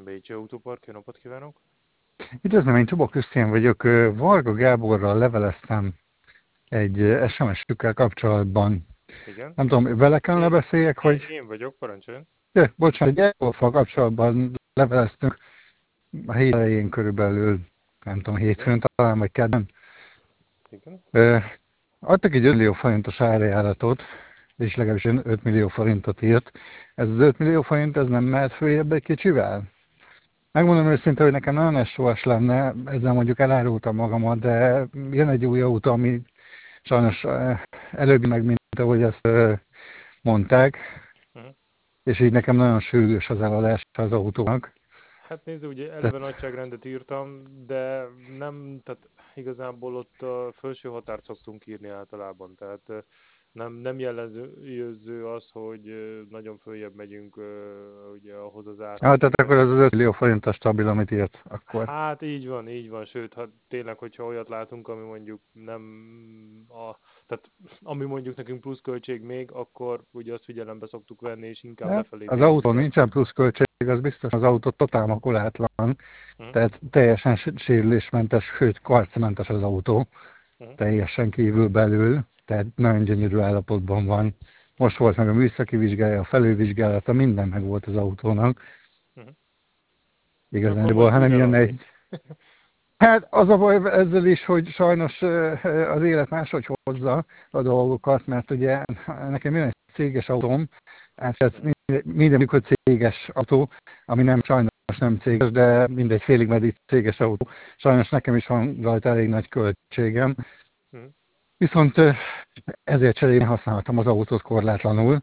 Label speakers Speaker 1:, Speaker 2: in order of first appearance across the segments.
Speaker 1: Bécsi Autópark, jó napot kívánok!
Speaker 2: Üdvözlöm, én Csubok Krisztián vagyok. Varga Gáborral leveleztem egy SMS-ükkel kapcsolatban.
Speaker 1: Igen?
Speaker 2: Nem tudom, vele kellene
Speaker 1: Én,
Speaker 2: beszéljek, hogy...
Speaker 1: én vagyok, parancsoljon.
Speaker 2: Bocsánat, egy Apple-fal kapcsolatban leveleztünk a hét elején körülbelül, nem tudom,
Speaker 1: Igen?
Speaker 2: hétfőn talán, vagy kedden.
Speaker 1: Igen?
Speaker 2: Ö, Adtak egy 5 millió forintos árajánlatot, és legalábbis 5 millió forintot írt. Ez az 5 millió forint, ez nem mehet följebb egy kicsivel? Megmondom őszintén, hogy nekem nagyon esős lenne, ezzel mondjuk elárultam magamat, de jön egy új autó, ami sajnos előbb meg, mint ahogy ezt mondták,
Speaker 1: Uh-huh.
Speaker 2: és így nekem nagyon sürgős az eladása az autónak.
Speaker 1: Hát nézd, ugye
Speaker 2: De,
Speaker 1: eleve nagyságrendet írtam, de nem, tehát igazából ott a felső határt szoktunk írni általában, tehát nem jellemző az, hogy nagyon följebb megyünk ugye ahhoz az
Speaker 2: tehát akkor
Speaker 1: ártételhez.
Speaker 2: az 5 millió forint a stabil, amit írt akkor.
Speaker 1: Hát így van, sőt, ha tényleg, hogyha olyat látunk, ami mondjuk nem a, tehát ami mondjuk nekünk pluszköltség még, akkor ugye azt figyelembe szoktuk venni, és inkább
Speaker 2: De
Speaker 1: lefelé
Speaker 2: az
Speaker 1: bírjuk
Speaker 2: autó
Speaker 1: le.
Speaker 2: nincsen plusz költség, az biztos, az autó totál makulátlan,
Speaker 1: Uh-huh.
Speaker 2: tehát teljesen sérülésmentes, sőt karcmentes az autó,
Speaker 1: Uh-huh.
Speaker 2: teljesen kívül belül, tehát nagyon gyönyörű állapotban van. Most volt meg a műszaki vizsgája, a felülvizsgálata, minden meg volt az autónak.
Speaker 1: Uh-huh. Akkor
Speaker 2: Igazándiból,
Speaker 1: majd
Speaker 2: hanem
Speaker 1: újra
Speaker 2: jönne
Speaker 1: rakni.
Speaker 2: egy... Hát az a baj ezzel is, hogy sajnos az élet máshogy hozza a dolgokat, mert ugye nekem jön egy céges autóm, hát ez
Speaker 1: Uh-huh.
Speaker 2: minden mikor céges autó, ami nem sajnos nem céges, de mindegy félig meddig céges autó. Sajnos nekem is van rajta elég nagy költségem.
Speaker 1: Uh-huh.
Speaker 2: Viszont ezért cserélni használtam az autót korlátlanul,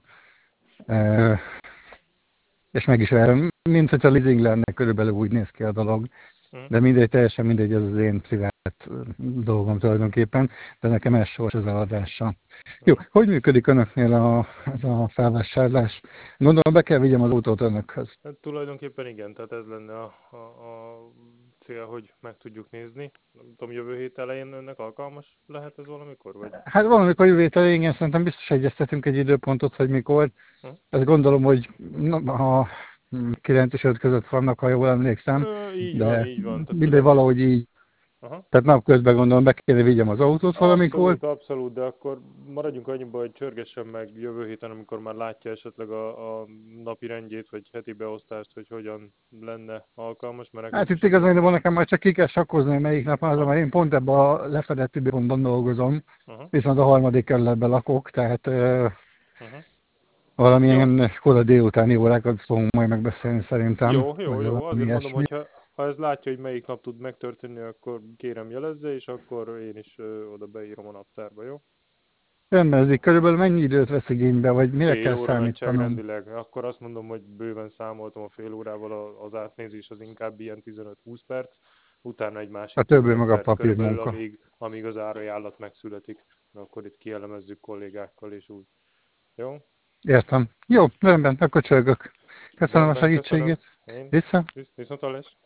Speaker 2: és meg is verem, mint hogyha leasing lenne, körülbelül úgy néz ki a dolog.
Speaker 1: Uh-huh.
Speaker 2: De mindegy, teljesen mindegy, ez az én privát dolgom tulajdonképpen, de nekem ez sors az eladása. Jó,
Speaker 1: Uh-huh.
Speaker 2: hogy működik önöknél ez a felvásárlás? Gondolom be kell vigyem az autót önökhöz.
Speaker 1: Hát tulajdonképpen igen, tehát ez lenne a cél, hogy meg tudjuk nézni. Nem tudom, jövő hét elején önnek alkalmas lehet ez valamikor, vagy?
Speaker 2: Hát valamikor jövő hét elején, szerintem biztos egyeztetünk egy időpontot, hogy mikor.
Speaker 1: Uh-huh.
Speaker 2: Ezt gondolom, hogy ha 9 és 5 között vannak, ha jól emlékszem, de
Speaker 1: Így van, tehát
Speaker 2: mindegy,
Speaker 1: ugye...
Speaker 2: valahogy így.
Speaker 1: Aha.
Speaker 2: Tehát napközben gondolom, be kéne vigyem az autót valamikor.
Speaker 1: Abszolút, abszolút, de akkor maradjunk annyiba, hogy csörgessen meg jövő héten, amikor már látja esetleg a napi rendjét, vagy heti beosztást, hogy hogyan lenne alkalmas, mert nekünk
Speaker 2: Hát itt
Speaker 1: is ugye...
Speaker 2: igazán nekem már csak ki kell sakkozni, hogy melyik nap az,
Speaker 1: Aha,
Speaker 2: mert én pont ebben a lefedett időpontban dolgozom,
Speaker 1: aha,
Speaker 2: viszont a harmadik kerületben lakok, tehát
Speaker 1: aha. Jó,
Speaker 2: valamilyen kora délutáni órákat fogunk majd megbeszélni szerintem, vagy
Speaker 1: jó.
Speaker 2: valami
Speaker 1: Azért mondom,
Speaker 2: ilyesmi.
Speaker 1: hogy ha ez látja, hogy melyik nap tud megtörténni, akkor kérem jelezze, és akkor én is oda beírom a naptárba, jó?
Speaker 2: Rendben, ez így körülbelül mennyi időt vesz igénybe, vagy mire
Speaker 1: Fél
Speaker 2: kell
Speaker 1: óra
Speaker 2: számítanom?
Speaker 1: nagyságrendileg. Akkor azt mondom, hogy bőven számoltam a fél órával, az átnézés az inkább ilyen 15-20 perc, utána egy
Speaker 2: A
Speaker 1: másik
Speaker 2: többi
Speaker 1: 15
Speaker 2: meg a
Speaker 1: perc körülbelül,
Speaker 2: papírmunka.
Speaker 1: amíg az árajánlat megszületik. Akkor itt kielemezzük kollégákkal és úgy. Jó?
Speaker 2: Értem. Jó, rendben, akkor csörgök. Köszönöm a
Speaker 1: Rendben, köszönöm.
Speaker 2: segítségét.
Speaker 1: Én
Speaker 2: Vissza.
Speaker 1: viszontlátásra.